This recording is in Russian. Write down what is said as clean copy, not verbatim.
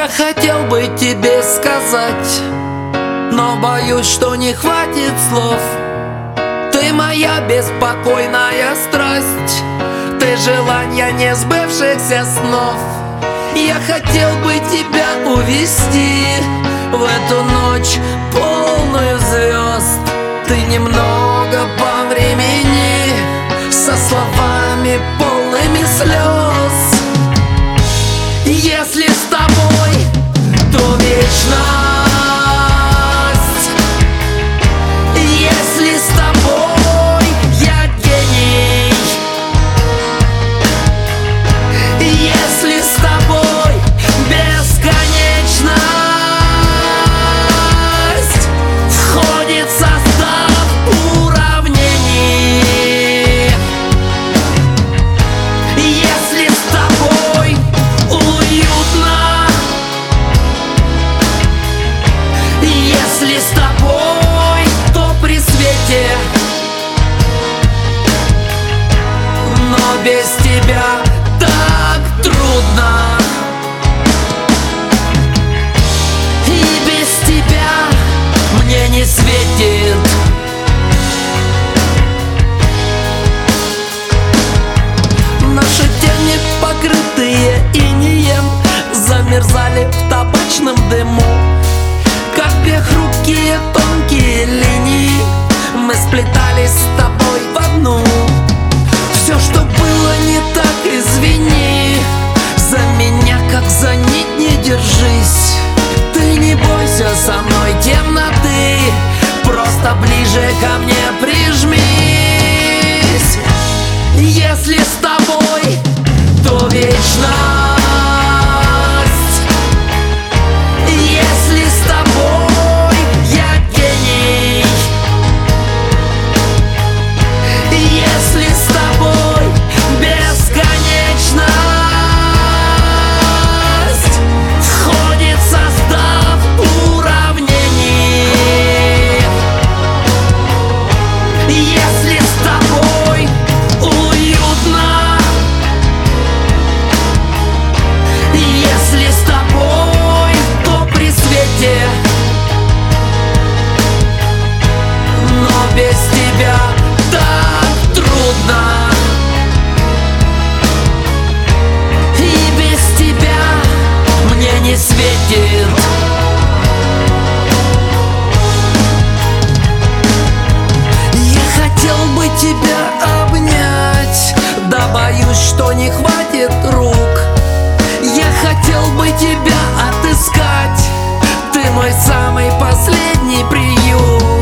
Я хотел бы тебе сказать, но боюсь, что не хватит слов. Ты моя беспокойная страсть, ты желание несбывшихся снов. Я хотел бы тебя увести в эту ночь, полную звезд. Ты немного повремени со словами полными слез. Если с тобой, то вечность. Если с тобой я гений. Если с тобой бесконечность входит в состав уравнений. Если с тобой уютно, если с тобой, то при свете, но без тебя так трудно. И без тебя мне не светит. Наши тени, покрытые инеем, замерзали в табачном дыму. Как две хрупкие тонкие линии мы сплетались с тобой в одну. Все, что было не так, извини. За меня, как за нить, не держись. Ты не бойся со мной темноты, просто ближе ко мне прижмись. Если с тобой, то вечность. Если с тобой я гений. Если с тобой бесконечность входит в состав уравнений. Если с тобой уютно, если с тобой, то при свете, но без тебя так трудно. И без тебя мне не светит. Я хотел бы тебя обнять, да боюсь, что не хватит рук. Я хотел бы тебя отыскать, ты мой самый последний приют.